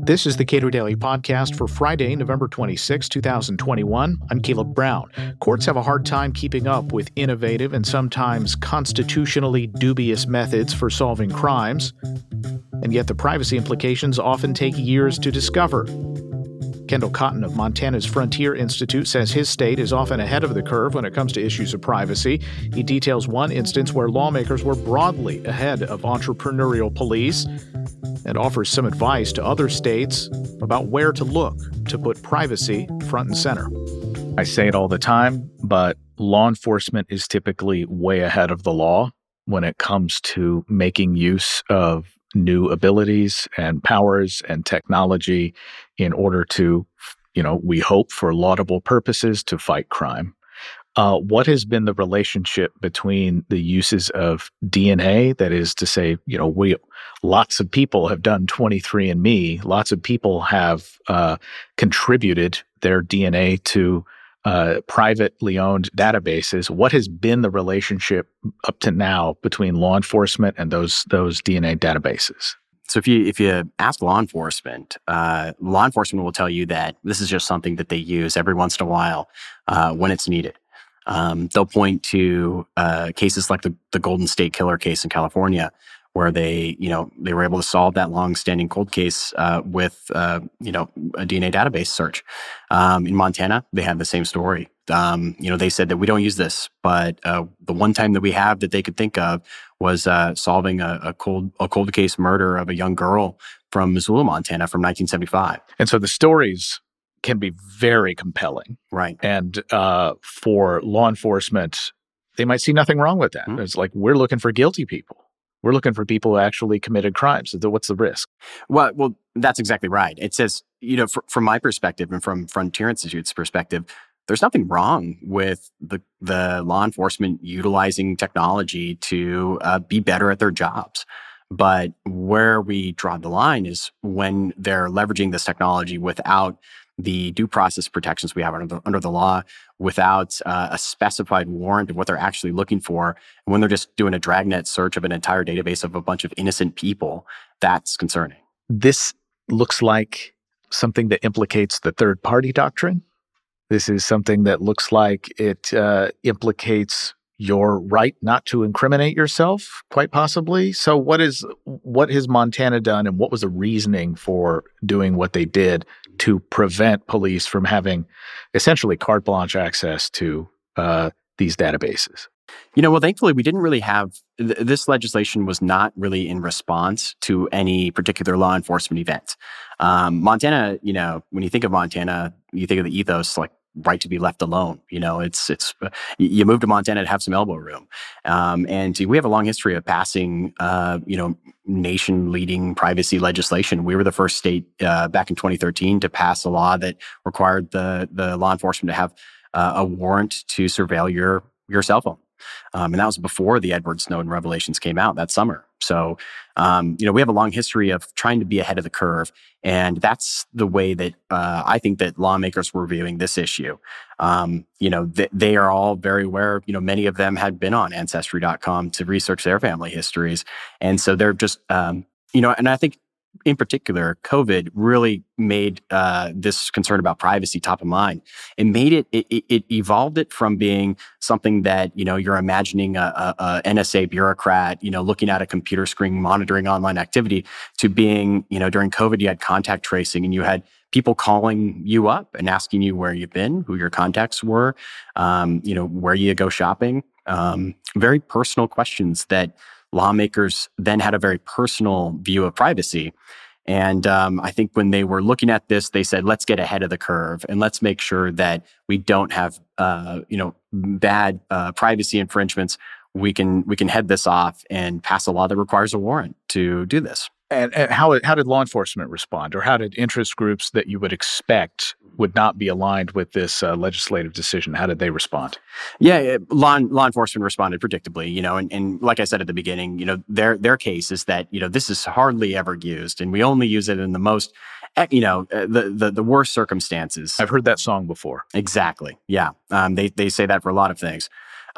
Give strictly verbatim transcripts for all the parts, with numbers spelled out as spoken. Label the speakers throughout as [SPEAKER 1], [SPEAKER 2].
[SPEAKER 1] This is the Cato Daily Podcast for Friday, November twenty-sixth, twenty twenty-one. I'm Caleb Brown. Courts have a hard time keeping up with innovative and sometimes constitutionally dubious methods for solving crimes, and yet the privacy implications often take years to discover. Kendall Cotton of Montana's Frontier Institute says his state is often ahead of the curve when it comes to issues of privacy. He details one instance where lawmakers were broadly ahead of entrepreneurial police and offers some advice to other states about where to look to put privacy front and center. I say it all the time, but law enforcement is typically way ahead of the law when it comes to making use of new abilities and powers and technology in order to, you know, we hope for laudable purposes to fight crime. Uh, what has been the relationship between the uses of D N A? That is to say, you know, we lots of people have done twenty-three and me. Lots of people have uh, contributed their D N A to uh, privately owned databases. What has been the relationship up to now between law enforcement and those those D N A databases?
[SPEAKER 2] So if you if you ask law enforcement, uh, law enforcement will tell you that this is just something that they use every once in a while uh, when it's needed. Um, they'll point to uh, cases like the, the Golden State Killer case in California, where they, you know, they were able to solve that long-standing cold case uh, with, uh, you know, a D N A database search. Um, in Montana, they had the same story. Um, you know, they said that we don't use this, but uh, the one time that we have that they could think of was uh, solving a, a cold a cold case murder of a young girl from Missoula, Montana, from nineteen seventy-five.
[SPEAKER 1] And so the stories can be very compelling.
[SPEAKER 2] Right.
[SPEAKER 1] And uh, for law enforcement, they might see nothing wrong with that. Mm-hmm. It's like, we're looking for guilty people. We're looking for people who actually committed crimes. So what's the risk?
[SPEAKER 2] Well, well, that's exactly right. It says, you know, fr- from my perspective and from Frontier Institute's perspective, there's nothing wrong with the the law enforcement utilizing technology to uh, be better at their jobs. But where we draw the line is when they're leveraging this technology without the due process protections we have under the, under the law, without uh, a specified warrant of what they're actually looking for, and when they're just doing a dragnet search of an entire database of a bunch of innocent people, that's concerning.
[SPEAKER 1] This looks like something that implicates the third-party doctrine. This is something that looks like it uh, implicates your right not to incriminate yourself, quite possibly. So what is what has Montana done, and what was the reasoning for doing what they did to prevent police from having essentially carte blanche access to uh, these databases?
[SPEAKER 2] You know, well, thankfully, we didn't really have, th- this legislation was not really in response to any particular law enforcement event. Um, Montana, you know, when you think of Montana, you think of the ethos like right to be left alone. You know, it's, it's, you move to Montana to have some elbow room. Um, and we have a long history of passing, uh, you know, nation leading privacy legislation. We were the first state uh, back in twenty thirteen to pass a law that required the, the law enforcement to have uh, a warrant to surveil your, your cell phone. Um, and that was before the Edward Snowden revelations came out that summer. So, um, you know, we have a long history of trying to be ahead of the curve. And that's the way that uh, I think that lawmakers were viewing this issue. Um, you know, th- they are all very aware, you know, many of them had been on Ancestry dot com to research their family histories. And so they're just, um, you know, and I think in particular, COVID really made uh, this concern about privacy top of mind. It made it, it, it evolved it from being something that, you know, you're imagining a, a, a N S A bureaucrat, you know, looking at a computer screen, monitoring online activity, to being, you know, during COVID, you had contact tracing and you had people calling you up and asking you where you've been, who your contacts were, um, you know, where you go shopping. Um, very personal questions that lawmakers then had a very personal view of privacy. And um, I think when they were looking at this, they said, let's get ahead of the curve and let's make sure that we don't have, uh, you know, bad uh, privacy infringements. We can we can head this off and pass a law that requires a warrant to do this.
[SPEAKER 1] And, and how how did law enforcement respond, or how did interest groups that you would expect would not be aligned with this uh, legislative decision, how did they respond?
[SPEAKER 2] Yeah, law law enforcement responded predictably, you know, and, and like I said at the beginning, you know, their their case is that, you know, this is hardly ever used, and we only use it in the most, you know, the the, the worst circumstances.
[SPEAKER 1] I've heard that song before.
[SPEAKER 2] Exactly. Yeah, um, they they say that for a lot of things.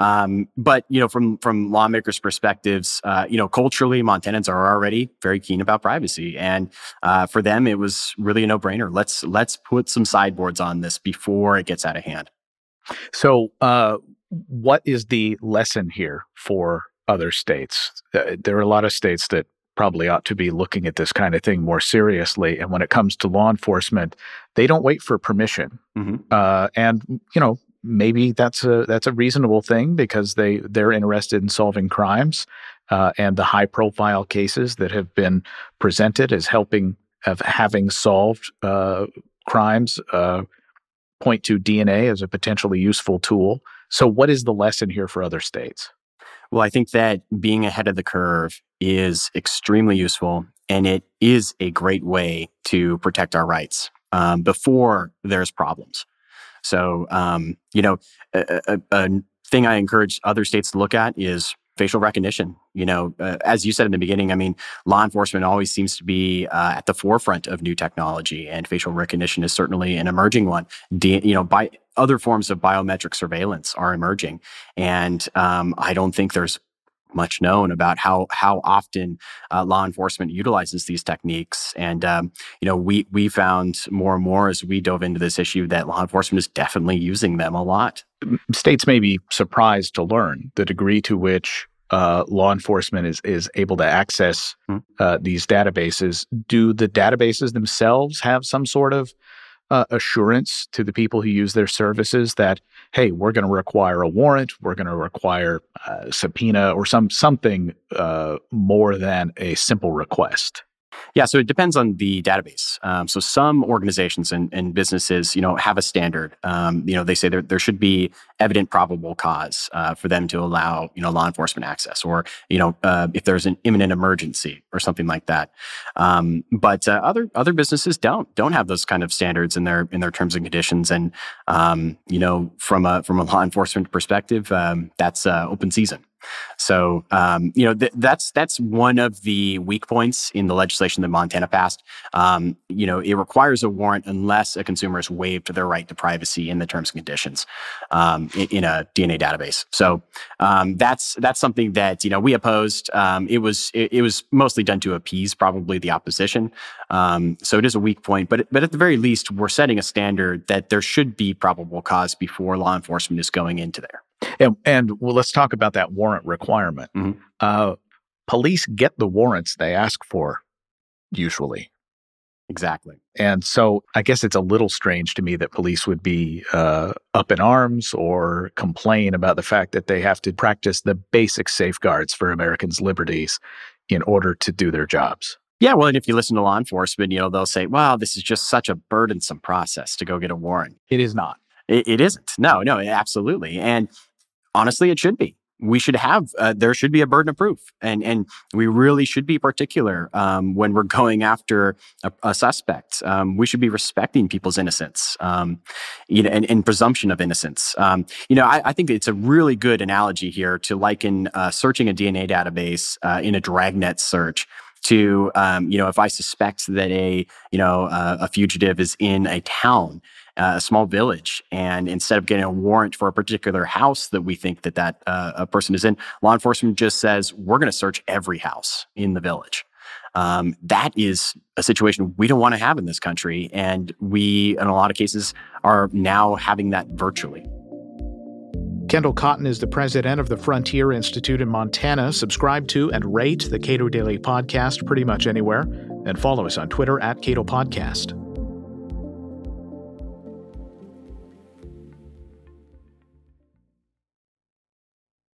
[SPEAKER 2] Um, but, you know, from from lawmakers' perspectives, uh, you know, culturally, Montanans are already very keen about privacy. And uh, for them, it was really a no-brainer. Let's let's put some sideboards on this before it gets out of hand.
[SPEAKER 1] So uh, what is the lesson here for other states? Uh, there are a lot of states that probably ought to be looking at this kind of thing more seriously. And when it comes to law enforcement, they don't wait for permission. Mm-hmm. Uh, and, you know, maybe that's a that's a reasonable thing because they, they're interested in solving crimes. Uh, and the high-profile cases that have been presented as helping, of having solved uh, crimes, uh, point to D N A as a potentially useful tool. So what is the lesson here for other states?
[SPEAKER 2] Well, I think that being ahead of the curve is extremely useful, and it is a great way to protect our rights um, before there's problems. So, um, you know, a, a, a thing I encourage other states to look at is facial recognition. You know, uh, as you said in the beginning, I mean, law enforcement always seems to be uh, at the forefront of new technology, and facial recognition is certainly an emerging one. D- you know, by other forms of biometric surveillance are emerging, and um, I don't think there's much known about how how often uh, law enforcement utilizes these techniques. And um, you know, we we found more and more as we dove into this issue that law enforcement is definitely using them a lot.
[SPEAKER 1] States may be surprised to learn the degree to which uh, law enforcement is is able to access uh, these databases. Do the databases themselves have some sort of uh, assurance to the people who use their services that, hey, we're going to require a warrant, we're going to require a subpoena or some something uh, more than a simple request?
[SPEAKER 2] Yeah, so it depends on the database. Um, so some organizations and, and businesses, you know, have a standard. Um, you know, they say there there should be evident probable cause uh, for them to allow, you know, law enforcement access, or you know, uh, if there's an imminent emergency or something like that. Um, but uh, other other businesses don't don't have those kind of standards in their in their terms and conditions. And um, you know, from a from a law enforcement perspective, um, that's uh, open season. So, um, you know, th- that's that's one of the weak points in the legislation that Montana passed. Um, you know, it requires a warrant unless a consumer has waived their right to privacy in the terms and conditions um, in, in a D N A database. So um, that's that's something that, you know, we opposed. Um, it was it, it was mostly done to appease probably the opposition. Um, so it is a weak point, but but at the very least, we're setting a standard that there should be probable cause before law enforcement is going into there.
[SPEAKER 1] And, and well, let's talk about that warrant requirement. Mm-hmm. Uh, police get the warrants they ask for, usually.
[SPEAKER 2] Exactly.
[SPEAKER 1] And so I guess it's a little strange to me that police would be uh, up in arms or complain about the fact that they have to practice the basic safeguards for Americans' liberties in order to do their jobs.
[SPEAKER 2] Yeah, well, and if you listen to law enforcement, you know, they'll say, well, this is just such a burdensome process to go get a warrant.
[SPEAKER 1] It is not.
[SPEAKER 2] It, it isn't. No, no, absolutely. And honestly, it should be. We should have, uh, there should be a burden of proof. And and we really should be particular um, when we're going after a, a suspect. Um, we should be respecting people's innocence, um, you know, and, and presumption of innocence. Um, you know, I, I think it's a really good analogy here to liken uh, searching a D N A database uh, in a dragnet search to, um, you know, if I suspect that a, you know, uh, a fugitive is in a town, Uh, a small village, and instead of getting a warrant for a particular house that we think that that uh, a person is in, law enforcement just says, we're going to search every house in the village. Um, that is a situation we don't want to have in this country, and we, in a lot of cases, are now having that virtually.
[SPEAKER 1] Kendall Cotton is the president of the Frontier Institute in Montana. Subscribe to and rate the Cato Daily Podcast pretty much anywhere, and follow us on Twitter at Cato Podcast.